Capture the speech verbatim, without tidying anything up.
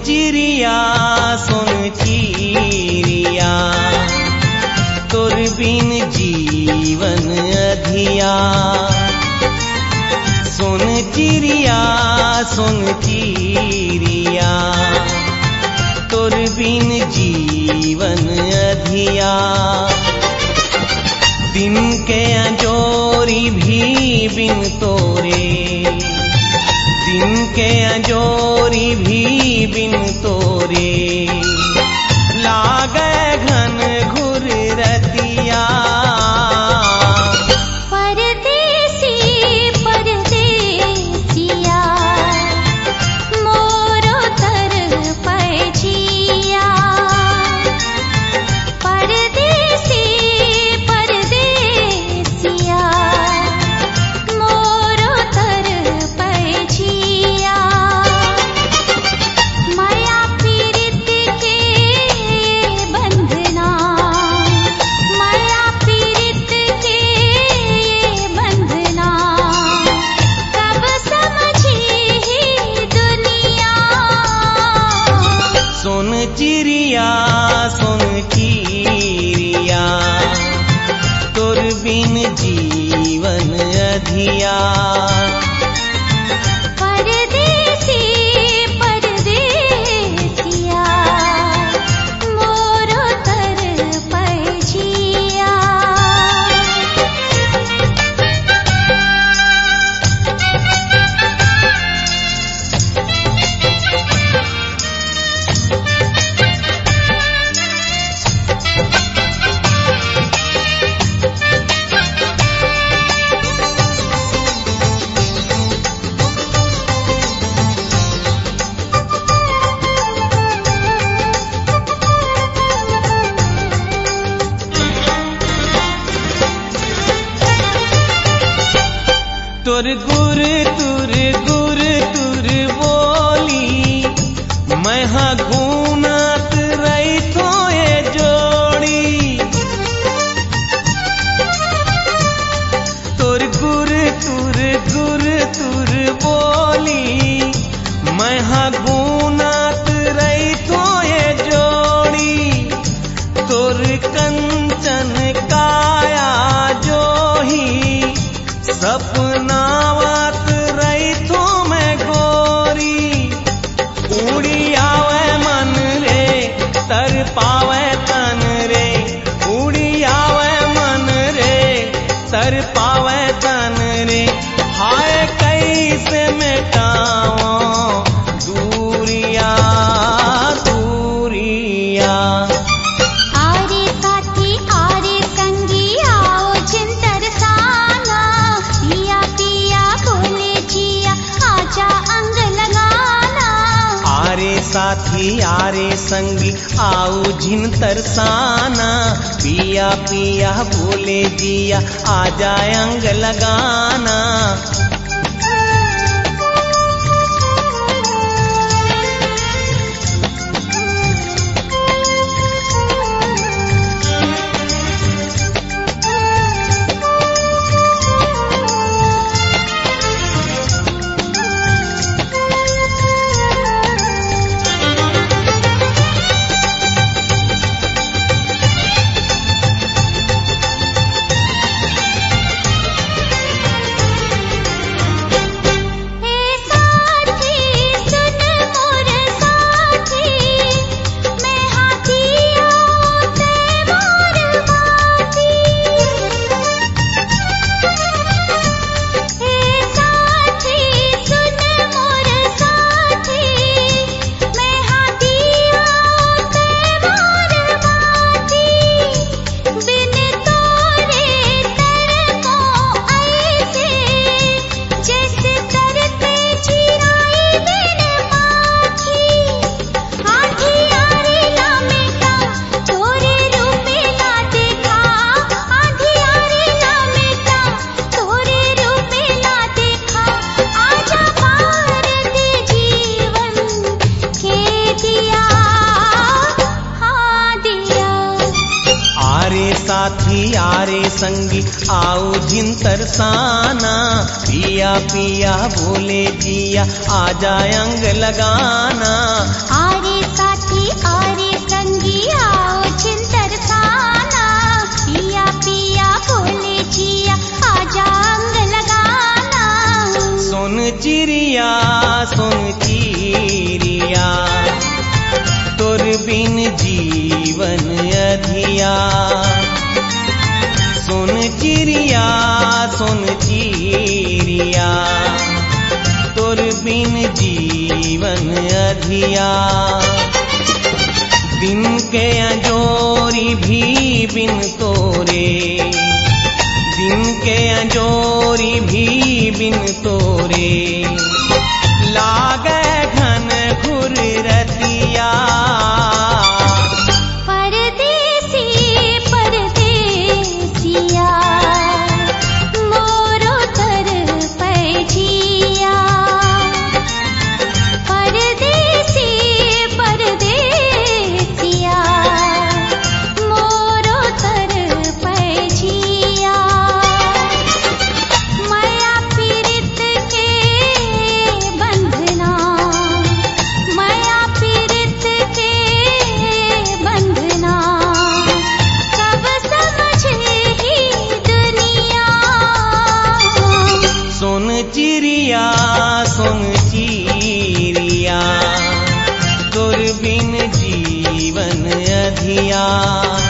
चिड़िया सुन चिड़िया तोर बिन जीवन अधिया। सुन चिड़िया सुन चिड़िया तोर बिन जीवन अधिया। दिन के अंजोरी भी बिन तोरे, दिन के अंजोरी भी बिन तोरे लागे घन घुर रतिया। परदेसी परदेसिया मोरो तर पैजिया। परदेसी परदेसिया मोरो तर पैजिया। माया पीरित के बंधना, माया पीरित के बंधना कब समझी ही दुनिया। सुन चिड़िया सुन चिड़िया तोर बिन जीवन अधिया। परदेसी परदेसिया मोरो तर पैजिया। तुर गुर तुर गुर तुर बोली मैं हाँ घूमत रही तो ये जोड़ी। तुर गुर तुर गुर तुर बोली मैं हाँ घूमत रही तो ये जोड़ी। तुर कंचन काया जो ही सपनावत रही तो मैं गोरी। उड़ी आवे मन रे तर पावे तन रे, उड़ी आवे मन रे तर पावे तन रे। हाय कैसे मिटाओ दूरिया दूरिया। आरे साथी आरे संगी आओ जिन तरसाना। पिया पिया बोले जिया आजा अंग लगाना। आरे साथी आरे संगी आओ जिन तरसाना। पिया पिया बोले जिया आजा अंग लगाना। साथी आरे संगी आओ जिन तरसाना। पिया पिया बोले जिया आजा अंग लगाना। आरे चिड़िया सुन चिड़िया, तोर बिन जीवन अधिया। सुन चिड़िया सुन चिड़िया, तोर बिन जीवन अधिया। दिन के अंजोरी भी बिन तोरे, दिन के अंजोरी भी बिन तोरे, लागे घन घुर रतिया। परदेसी परदेसिया, मोरो तर पैजिया। परदेसी परदेसिया, मोरो तर पैजिया। माया पीरित के बंधना, माया पीरित के बंधना, कब समझे ही दुनिया। सुन चिड़िया सुन चिड़िया, तोर बिन जीवन अधिया।